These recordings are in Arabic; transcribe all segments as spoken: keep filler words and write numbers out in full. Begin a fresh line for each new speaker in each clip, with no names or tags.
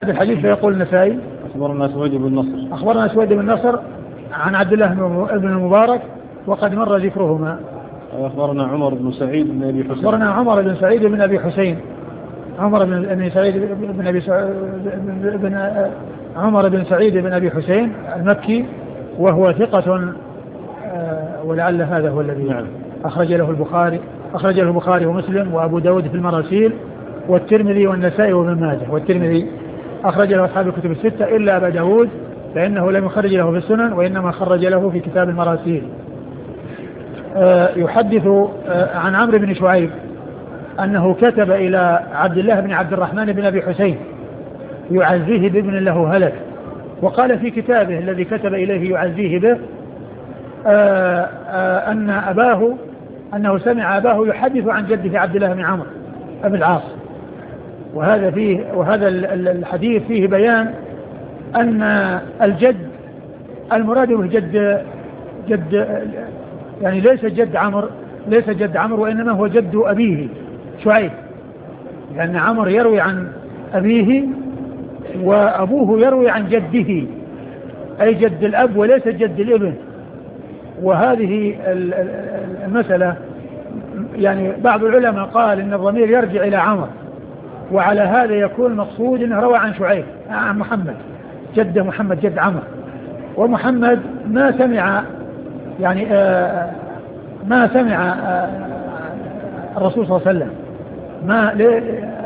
الحديث فيقول النسائي
أخبرنا سويد بن نصر
أخبرنا سويد بن نصر عن عبد الله بن المبارك وقد مر ذكرهما.
أخبرنا عمر بن سعيد بن أبي حسين
أخبرنا عمر بن سعيد بن أبي حسين عمر بن سعيد بن أبي بن عمر بن سعيد بن أبي حسين المكي وهو ثقة ولعل هذا هو الذي
نعم.
أخرج له البخاري أخرج له البخاري ومسلم وأبو داود في المراسيل والترمذي والنسائي وابن ماجه. والترمذي أخرج له أصحاب الكتب الستة إلا أبا داود فإنه لم يخرج له في السنن وإنما خرج له في كتاب المراسيل. أه يحدث أه عن عمرو بن شعيب أنه كتب إلى عبد الله بن عبد الرحمن بن أبي حسين يعزيه بابن له هلك، وقال في كتابه الذي كتب إليه يعزيه به أه أه أن أباه أنه سمع أباه يحدث عن جده عبد الله بن عمرو بن العاص. وهذا فيه وهذا الحديث فيه بيان أن الجد المراد به جد جد يعني ليس جد عمرو ليس جد عمرو وإنما هو جد أبيه شعيب، لأن عمرو يروي عن أبيه وأبوه يروي عن جده أي جد الأب وليس جد الابن. وهذه المسألة يعني بعض العلماء قال إن الضمير يرجع إلى عمرو، وعلى هذا يكون مقصود أنه روى عن شعيب عن محمد جد محمد جد عمرو، ومحمد ما سمع يعني آه ما سمع آه الرسول صلى الله عليه وسلم ما لي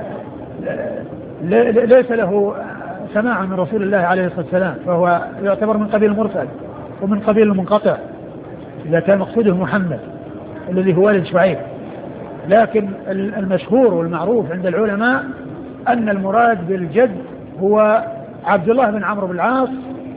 لي ليس له سماع من رسول الله عليه الصلاة والسلام، فهو يعتبر من قبيل المرسل ومن قبيل المنقطع إذا كان مقصوده محمد الذي هو والد شعيب. لكن المشهور والمعروف عند العلماء أن المراد بالجد هو عبد الله بن عمرو بن العاص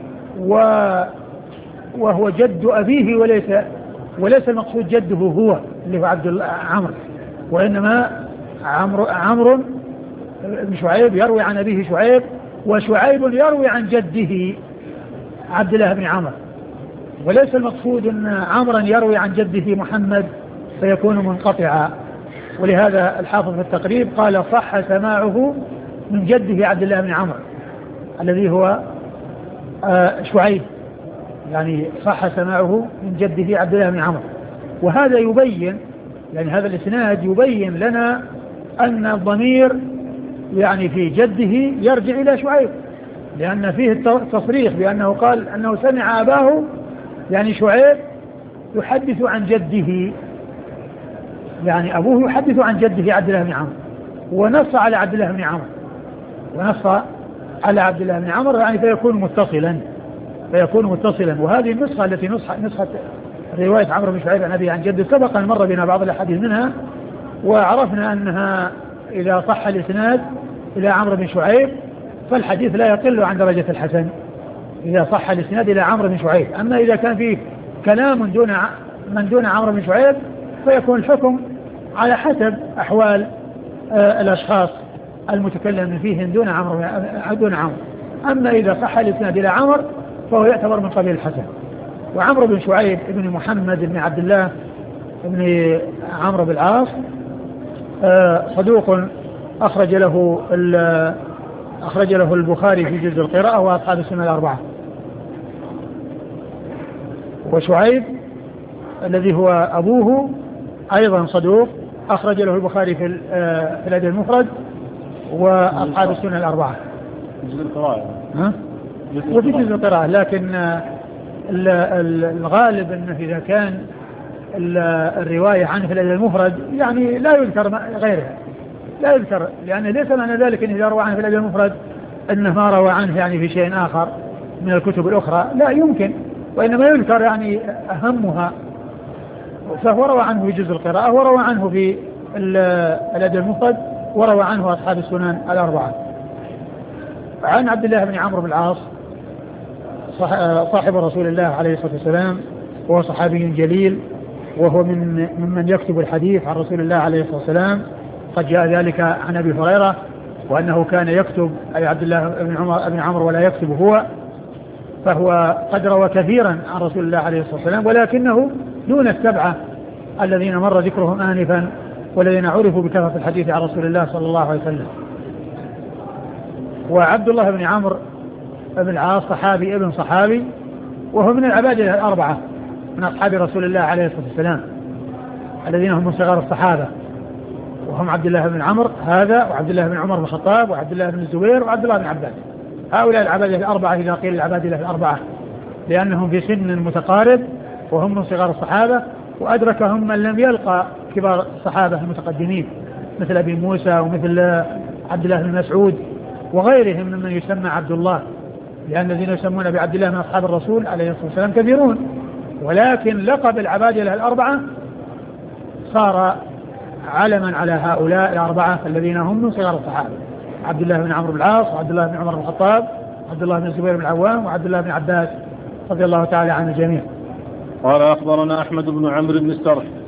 وهو جد أبيه وليس وليس المقصود جده هو اللي هو عبد الله عمرو، وإنما عمرو عمرو بن شعيب يروي عن أبيه شعيب وشعيب يروي عن جده عبد الله بن عمرو، وليس المقصود أن عمرا يروي عن جده محمد فيكون منقطعا. ولهذا الحافظ في التقريب قال صح سماعه من جده عبد الله بن عمرو الذي هو آه شعيب، يعني صح سماعه من جده عبد الله بن عمرو. وهذا يبين يعني هذا الإسناد يبين لنا أن الضمير يعني في جده يرجع إلى شعيب، لأن فيه التصريح بأنه قال أنه سمع أباه يعني شعيب يحدث عن جده، يعني أبوه يحدث عن جده عبد الله بن عمرو ونص على عبد الله بن عمرو ونص على عبد الله بن عمرو يعني فيكون متصلا فيكون متصلا. وهذه النسخة التي نسخة نسخة رواية عمرو بن شعيب عن أبيه عن جده سبق أن مر بنا بعض الأحاديث منها، وعرفنا أنها إذا صح الإسناد إلى عمرو بن شعيب فالحديث لا يقل عن درجة الحسن إذا صح الإسناد إلى عمرو بن شعيب. أما إذا كان فيه كلام من دون من دون عمرو بن شعيب فيكون الحكم على حسب أحوال آه الأشخاص المتكلم فيهم دون عمرو دون عمرو. أما إذا صح الإسناد إلى عمرو فهو يعتبر من قبيل الحسن. وعمرو بن شعيب ابن محمد بن عبد الله ابن عمرو بن العاص آه صدوق أخرج له أخرج له البخاري في جزء القراءة وأصحاب السنة الأربعة. وشعيب الذي هو أبوه أيضا صدوق أخرج له البخاري في في الأدب المفرد وأصحاب السنة الأربعة.
جزء القراءة
ها؟ وفي جزء القراءة، لكن الغالب أنه إذا كان الرواية عنه في الأدب المفرد يعني لا يذكر غيرها لا يذكر، لأن ليس معنى ذلك أنه إذا روى عنه في الأدب المفرد أنه ما روى عنه يعني في شيء آخر من الكتب الأخرى، لا يمكن، وإنما يذكر يعني أهمها. فهو روى عنه في جزء القراءة وروى عنه في الأدب المفرد وروى عنه أصحاب السنن الأربعة. عن عبد الله بن عمرو بن العاص صاحب رسول الله عليه الصلاة والسلام، وهو صحابي جليل، وهو من ممن يكتب الحديث عن رسول الله عليه الصلاة والسلام. قد جاء ذلك عن أبي هريرة وأنه كان يكتب أي عبد الله بن عمر بن عمرو ولا يكتب هو، فهو قد روى كثيرا عن رسول الله عليه الصلاة والسلام ولكنه دون السبعة الذين مر ذكرهم آنفا والذين عرفوا بكثرة الحديث عن رسول الله صلى الله عليه وسلم. وعبد الله بن عمرو بن العاص صحابي ابن صحابي، وهو من العبادلة الأربعة من أصحاب رسول الله عليه الصلاة والسلام الذين هم من صغار الصحابة، وهم عبد الله بن عمرو هذا، وعبد الله بن عمر بن الخطاب، وعبد الله بن الزبير، وعبد الله بن عباس. هؤلاء العبادلة الأربعة إذا قيل العبادلة الأربعة لأنهم في سن متقارب وهم من صغار الصحابة، وأدركهم من لم يلقى كبار الصحابة المتقدمين مثل أبي موسى ومثل عبد الله بن مسعود وغيرهم ممن يسمى عبد الله، لأن الذين يسمون بعبد الله من أصحاب الرسول عليه الصلاة والسلام كثيرون، ولكن لقب العبادلة الأربعة صار علما على هؤلاء الأربعة الذين هم من صغار الصحابة: عبد الله بن عمرو بن العاص، وعبد الله بن عمر بن الخطاب، وعبد الله بن الزبير بن العوام، وعبد الله بن عباس رضي الله تعالى عن الجميع.
قال أخبرنا أحمد بن عمرو بن السرح